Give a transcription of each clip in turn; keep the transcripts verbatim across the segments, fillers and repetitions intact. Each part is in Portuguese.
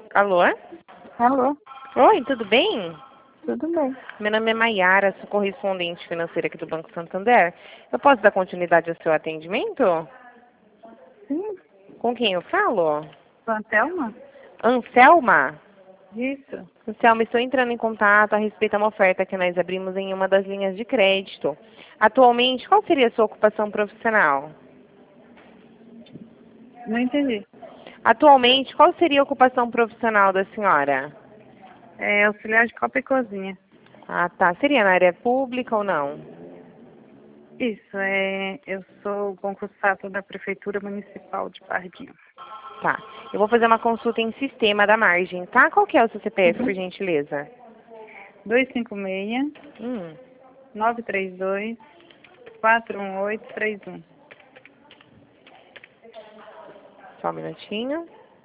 Alô? Alô, Oi, tudo bem? tudo bem? Meu nome é Maiara, sou correspondente financeira aqui do Banco Santander. Eu posso dar continuidade ao seu atendimento? Sim, Com quem eu falo? Antelma? Anselma? Isso. Anselma, estou entrando em contato a respeito de uma oferta que nós abrimos em uma das linhas de crédito. Atualmente, qual seria a sua ocupação profissional? Não entendi. Atualmente, qual seria a ocupação profissional da senhora? É auxiliar de copa e cozinha. Ah, tá. Seria na área pública ou não? Isso, é. Eu sou concursada da Prefeitura Municipal de Pardinho. Tá. Eu vou fazer uma consulta em sistema da margem, tá? Qual que é o seu C P F, por gentileza? dois cinco seis, Hum, nove três dois, quatro um oito três um. só um minutinho.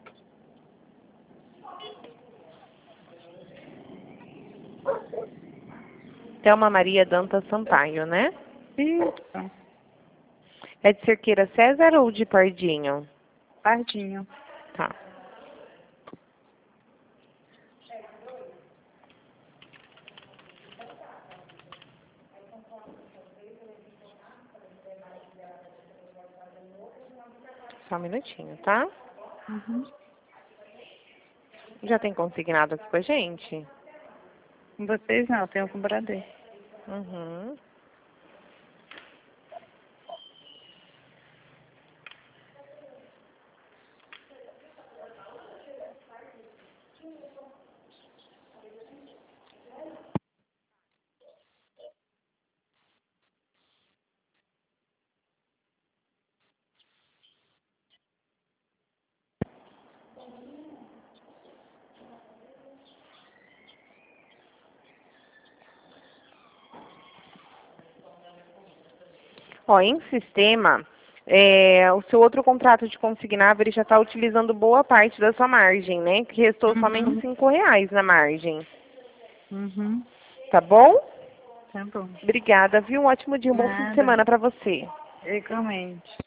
Thelma Maria Dantas Sampaio, né? Isso, É de Cerqueira César ou de Pardinho? Pardinho. Tá. Só um minutinho, tá? Uhum. Já tem consignado aqui com a gente? Com vocês não, tenho com o Bradesco. Uhum. Ó, em sistema, é, o seu outro contrato de consignado, ele já está utilizando boa parte da sua margem, né? Que restou somente Uhum. cinco reais na margem. Uhum. Tá bom? Tá bom. Obrigada, viu? Um ótimo dia, um bom fim de Nada. semana para você. Igualmente.